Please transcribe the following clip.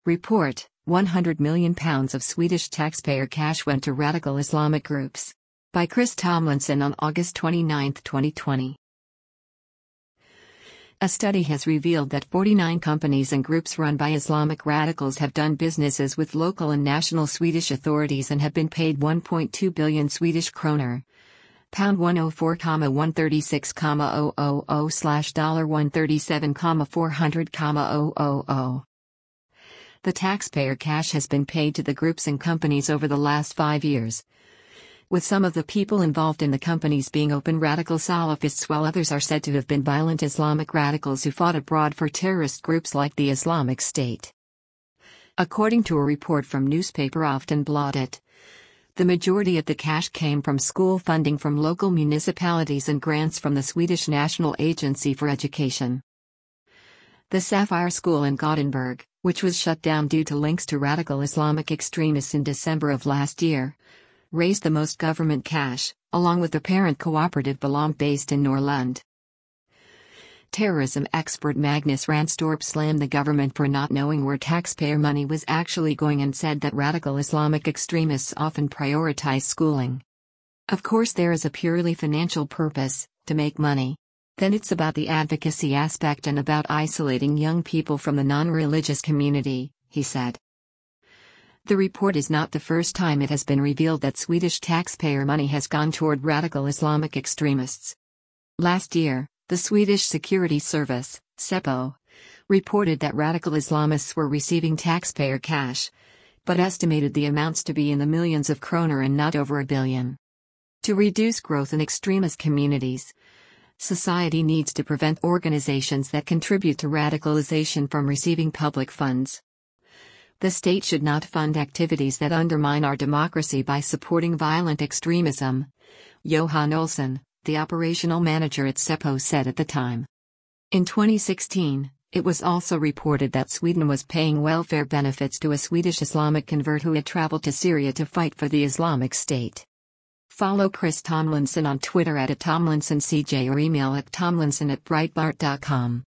Report: £100 million of Swedish taxpayer cash went to radical Islamic groups. By Chris Tomlinson on August 29, 2020. A study has revealed that 49 companies and groups run by Islamic radicals have done businesses with local and national Swedish authorities and have been paid 1.2 billion Swedish kroner. Pound 104,136,000/$137,400,000. The taxpayer cash has been paid to the groups and companies over the last 5 years, with some of the people involved in the companies being open radical Salafists, while others are said to have been violent Islamic radicals who fought abroad for terrorist groups like the Islamic State. According to a report from newspaper Aftonbladet, the majority of the cash came from school funding from local municipalities and grants from the Swedish National Agency for Education. The Sapphire School in Gothenburg, which was shut down due to links to radical Islamic extremists in December of last year, raised the most government cash, along with the parent cooperative Belong based in Norrland. Terrorism expert Magnus Ranstorp slammed the government for not knowing where taxpayer money was actually going and said that radical Islamic extremists often prioritize schooling. Of course, there is a purely financial purpose, to make money. Then it's about the advocacy aspect and about isolating young people from the non-religious community, he said. The report is not the first time it has been revealed that Swedish taxpayer money has gone toward radical Islamic extremists. Last year, the Swedish Security Service, Säpo, reported that radical Islamists were receiving taxpayer cash, but estimated the amounts to be in the millions of kroner and not over 1 billion. To reduce growth in extremist communities, society needs to prevent organizations that contribute to radicalization from receiving public funds. The state should not fund activities that undermine our democracy by supporting violent extremism, Johan Olsson, the operational manager at Säpo, said at the time. In 2016, it was also reported that Sweden was paying welfare benefits to a Swedish Islamic convert who had traveled to Syria to fight for the Islamic State. Follow Chris Tomlinson on Twitter @TomlinsonCJ or email at tomlinson@breitbart.com.